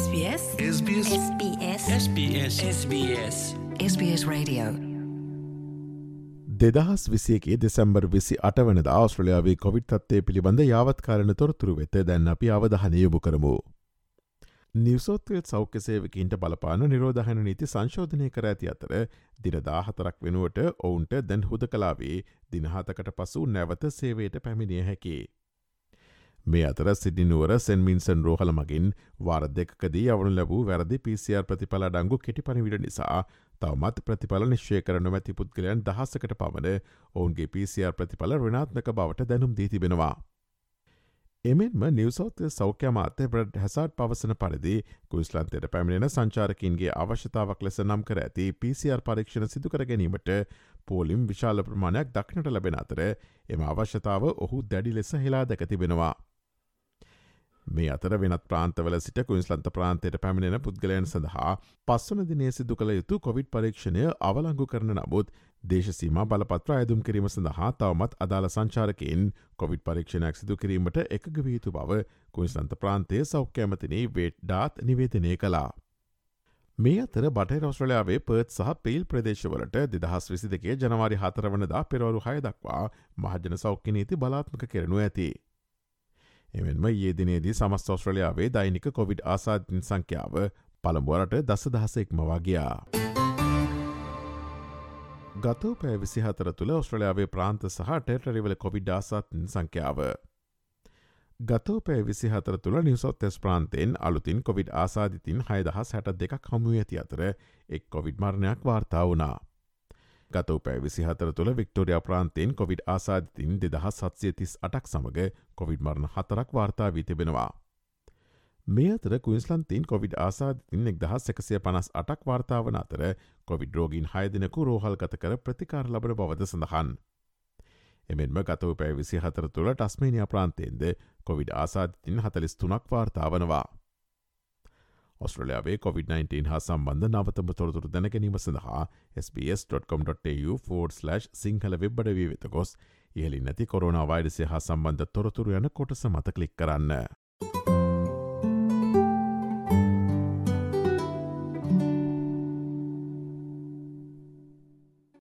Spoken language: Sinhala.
SBS SBS SBS SBS SBS SBS Radio 2021 December 28 වනදා ඕස්ට්‍රේලියාවේ කොවිඩ් තත්ත්වය පිළිබඳ යාවත්කාලන තොරතුරු වෙත දැන් අපි අවධානය යොමු කරමු. නිව් සවුත් වේල්ස් සෞඛ්‍ය සේවකීන්ට බලපාන නිරෝධායන නීති සංශෝධනය කර ඇති අතර දින 14ක් වෙනුවට ඔවුන්ට දැන් හුදකලාවේ දින 7කට පසු නැවත සේවයට පැමිණිය හැකියි. මේ අතර සිඩ්නි නුවර සෙන් මින්සන් රෝහල මගින් වාර දෙකකදී යවනු ලැබූ වැරදි PCR ප්‍රතිඵල අඩංගු කෙටි පණිවිඩ නිසා තවමත් ප්‍රතිඵල නිශ්චය කර නොමැති පුද්ගලයන් 1000කට පමණ ඔවුන්ගේ PCR ප්‍රතිඵල ඍණාත්මක බවට දැනුම් දී තිබෙනවා. එමෙන්ම නිව් සවුත් වේල්ස් සෞඛ්‍ය අමාත්‍ය බ්‍රැඩ් හැසාඩ් පවසන පරිදි කුයිස්ලන්තයට පැමිණෙන සංචාරකයින්ගේ අවශ්‍යතාවක් ලෙස නම් කර ඇති PCR පරීක්ෂණ සිදු කර ගැනීමට පෝලිම් විශාල ප්‍රමාණයක් දක්නට ලැබෙන අතර එම අවශ්‍යතාව ඔහු දැඩි ලෙස හෙලා දැක තිබෙනවා. මේ අතර වෙනත් ප්‍රාන්තවල සිට කුයින්ස්ලන්ත ප්‍රාන්තයට පැමිණෙන පුද්ගලයන් සඳහා පස්වන දිනේ සිදු කළ යුතු කොවිඩ් පරීක්ෂණය අවලංගු කරන නමුත් දේශසීමා බලපත්‍ර අයදුම් කිරීම සඳහා තවමත් අදාළ සංචාරකයින් කොවිඩ් පරීක්ෂණයක් සිදු කිරීමට එකග විය යුතු බව කුයින්ස්ලන්ත ප්‍රාන්තයේ සෞඛ්‍ය ඇමතිනි වේට් ඩාත් නිවේදනය කළා. මේ අතර බටහිර ඕස්ට්‍රේලියාවේ පර්ත් සහ පීල් ප්‍රදේශවලට 2022 ජනවාරි 4 වනදා පෙරවරු 6 දක්වා මහජන සෞඛ්‍ය නීති බලාත්මක කරනු ඇති. එමෙන්ම ඊයේ දිනේදී සමස්ත ඕස්ට්‍රේලියාවේ දෛනික කොවිඩ් ආසාදිතයින් සංඛ්‍යාව පළමුවරට 10,000 ඉක්මවා ගියා. ගත වූ පැය 24 තුළ ඕස්ට්‍රේලියාවේ ප්‍රාන්ත සහ ටෙරිටරිවල කොවිඩ් ආසාදිතයින් සංඛ්‍යාව ගත වූ පැය 24 තුළ නිව් සවුත් වේල්ස් ප්‍රාන්තයෙන් අලුතින් කොවිඩ් ආසාදිතයින් 6062ක් හමු වී ඇති අතර එක් කොවිඩ් මරණයක් වාර්තා වුණා. ගත වූ පැය 24 තුළ වික්ටෝරියා ප්‍රාන්තයෙන් කොවිඩ් ආසාදිතයින් 2738ක් සමග කොවිඩ් මරණ 4ක් වාර්තා වී තිබෙනවා. මේ අතර කුයින්ස්ලන්තයෙන් කොවිඩ් ආසාදිතයින් 1158ක් වාර්තා වන අතර කොවිඩ් රෝගීන් 6 දෙනෙකු රෝහල්ගත කර ප්‍රතිකාර ලබන බවද සඳහන්. එමෙන්ම ගත වූ පැය 24 තුළ ටස්මේනියා ප්‍රාන්තයෙන්ද කොවිඩ් ආසාදිතයින් 43ක් වාර්තා වනවා. ඔස්ට්‍රේලියාවේ COVID-19 හා සම්බන්ධ නවතම තොරතුරු දැන ගැනීම සඳහා sbs.com.au/සිංහල වෙබ් අඩවිය වෙත ගොස් ඉහළින් නැති කොරෝනා වෛරසය හා සම්බන්ධ තොරතුරු යන කොටස මත ක්ලික් කරන්න.